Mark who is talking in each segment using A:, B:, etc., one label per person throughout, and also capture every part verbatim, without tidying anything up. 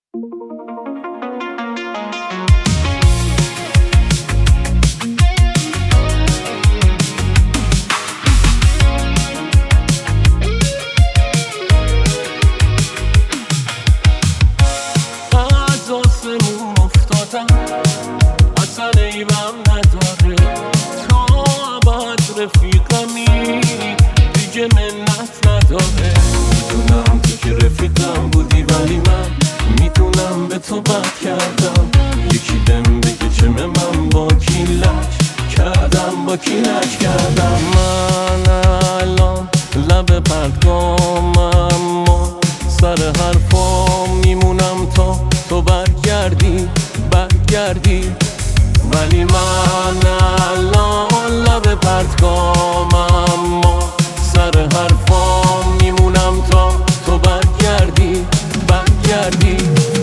A: از آسمون افتادم اصلا عیبم نداره، تا ابد رفیقمی دیگه منت نداره. میدونم تو که رفیقم بودی ولی من میدونم به تو بد کردم. یکی بهم بگه چه من با کی لج کردم، با کی لج کردم. من الان لب پرتگامم، اما سر حرفام میمونم تا تو برگردی برگردی. ولی من الان لب پرتگامم، اما سر حرفام میمونم تا تو برگردی برگردی.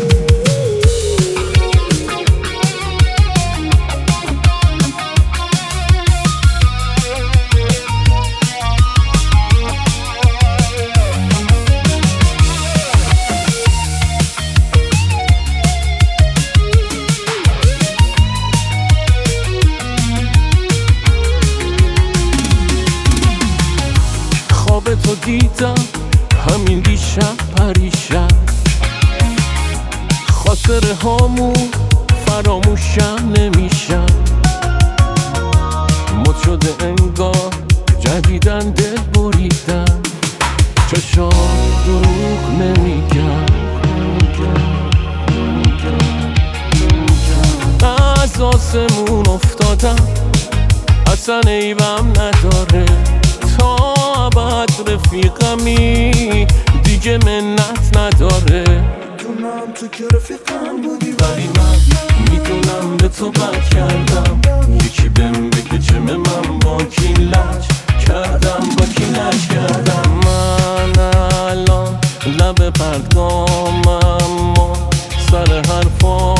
A: خواب تو دیدم همین دیشب پریشب، خاطره هامون فراموشم نمیشم. مد شده انگار جدیدن دل بریدم، چشام دروغ نمیگم. از آسمون افتادم اصلا عیبم نداره، تا ابد رفیقمی دیگه منت نداره.
B: میدونم تو که رفیقم بودی
A: ولی من میدونم به تو بد کردم. یکی بهم بگه چه من با کی لج کردم، با کی لج کردم. من الان لب پرتگامم، اما سر حرفام